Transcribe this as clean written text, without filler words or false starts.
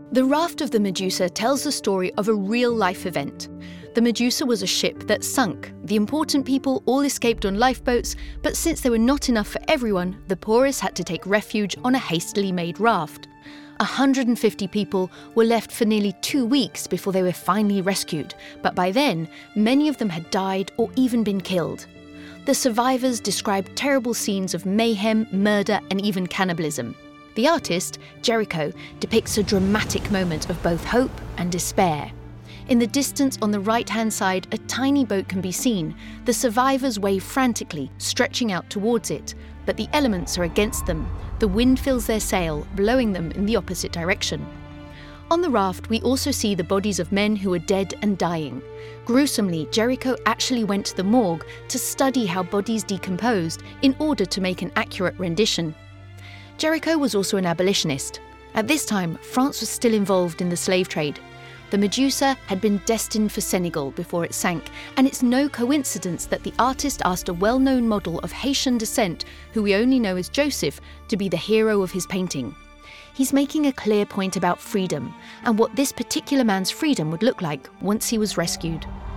The Raft of the Medusa tells the story of a real-life event. The Medusa was a ship that sunk. The important people all escaped on lifeboats, but since there were not enough for everyone, the poorest had to take refuge on a hastily made raft. 150 people were left for nearly 2 weeks before they were finally rescued, but by then, many of them had died or even been killed. The survivors described terrible scenes of mayhem, murder, and even cannibalism. The artist, Géricault, depicts a dramatic moment of both hope and despair. In the distance on the right-hand side, a tiny boat can be seen. The survivors wave frantically, stretching out towards it, but the elements are against them. The wind fills their sail, blowing them in the opposite direction. On the raft, we also see the bodies of men who are dead and dying. Gruesomely, Géricault actually went to the morgue to study how bodies decomposed in order to make an accurate rendition. Géricault was also an abolitionist. At this time, France was still involved in the slave trade. The Medusa had been destined for Senegal before it sank, and it's no coincidence that the artist asked a well-known model of Haitian descent, who we only know as Joseph, to be the hero of his painting. He's making a clear point about freedom, and what this particular man's freedom would look like once he was rescued.